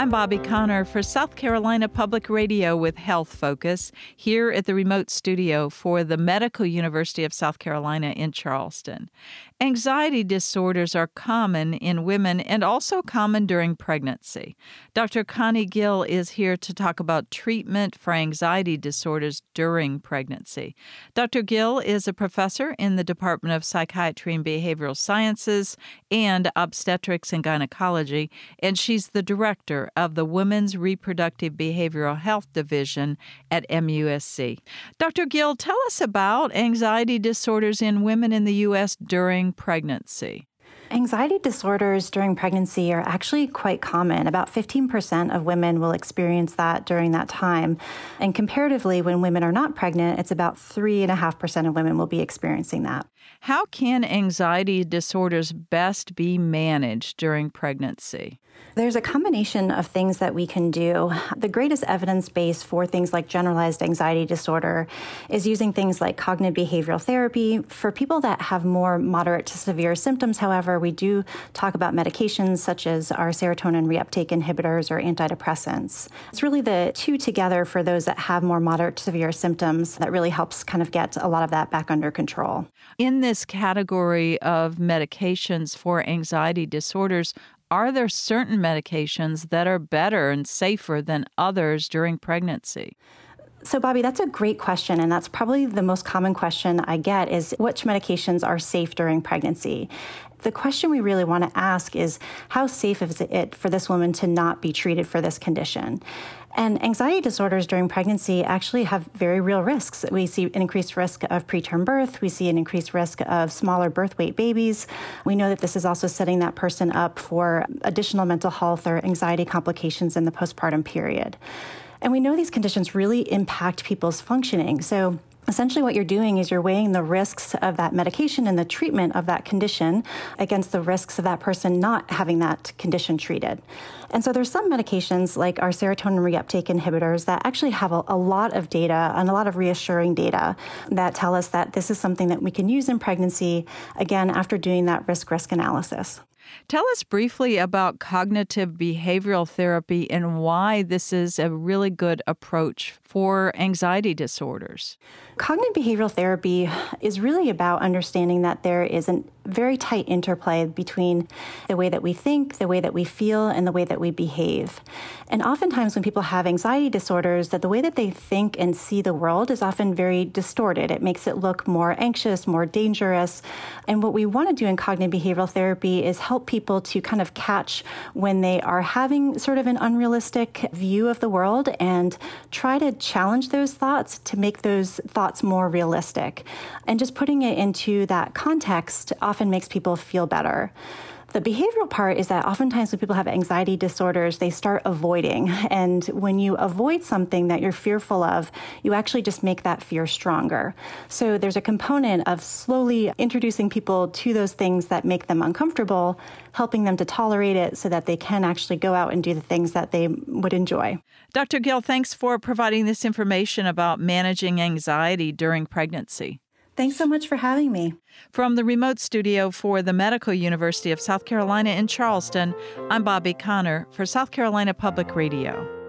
I'm Bobby Connor for South Carolina Public Radio with Health Focus here at the remote studio for the Medical University of South Carolina in Charleston. Anxiety disorders are common in women and also common during pregnancy. Dr. Connie Gill is here to talk about treatment for anxiety disorders during pregnancy. Dr. Gill is a professor in the Department of Psychiatry and Behavioral Sciences and Obstetrics and Gynecology, and she's the director of the Women's Reproductive Behavioral Health Division at MUSC. Dr. Gill, tell us about anxiety disorders in women in the U.S. during pregnancy. Anxiety disorders during pregnancy are actually quite common. About 15% of women will experience that during that time. And comparatively, when women are not pregnant, it's about 3.5% of women will be experiencing that. How can anxiety disorders best be managed during pregnancy? There's a combination of things that we can do. The greatest evidence base for things like generalized anxiety disorder is using things like cognitive behavioral therapy. For people that have more moderate to severe symptoms, however, we do talk about medications such as our serotonin reuptake inhibitors or antidepressants. It's really the two together for those that have more moderate to severe symptoms that really helps kind of get a lot of that back under control. In this category of medications for anxiety disorders, are there certain medications that are better and safer than others during pregnancy? So, Bobby, that's a great question, and that's probably the most common question I get is which medications are safe during pregnancy? The question we really want to ask is how safe is it for this woman to not be treated for this condition? And anxiety disorders during pregnancy actually have very real risks. We see an increased risk of preterm birth. We see an increased risk of smaller birth weight babies. We know that this is also setting that person up for additional mental health or anxiety complications in the postpartum period. And we know these conditions really impact people's functioning. So essentially what you're doing is you're weighing the risks of that medication and the treatment of that condition against the risks of that person not having that condition treated. And so there's some medications like our serotonin reuptake inhibitors that actually have a lot of data and a lot of reassuring data that tell us that this is something that we can use in pregnancy, again, after doing that risk analysis. Tell us briefly about cognitive behavioral therapy and why this is a really good approach for anxiety disorders. Cognitive behavioral therapy is really about understanding that there is a very tight interplay between the way that we think, the way that we feel, and the way that we behave. And oftentimes when people have anxiety disorders, that the way that they think and see the world is often very distorted. It makes it look more anxious, more dangerous. And what we want to do in cognitive behavioral therapy is help people to kind of catch when they are having sort of an unrealistic view of the world and try to challenge those thoughts to make those thoughts more realistic. And just putting it into that context often makes people feel better. The behavioral part is that oftentimes when people have anxiety disorders, they start avoiding. And when you avoid something that you're fearful of, you actually just make that fear stronger. So there's a component of slowly introducing people to those things that make them uncomfortable, helping them to tolerate it so that they can actually go out and do the things that they would enjoy. Dr. Gill, thanks for providing this information about managing anxiety during pregnancy. Thanks so much for having me. From the remote studio for the Medical University of South Carolina in Charleston, I'm Bobby Connor for South Carolina Public Radio.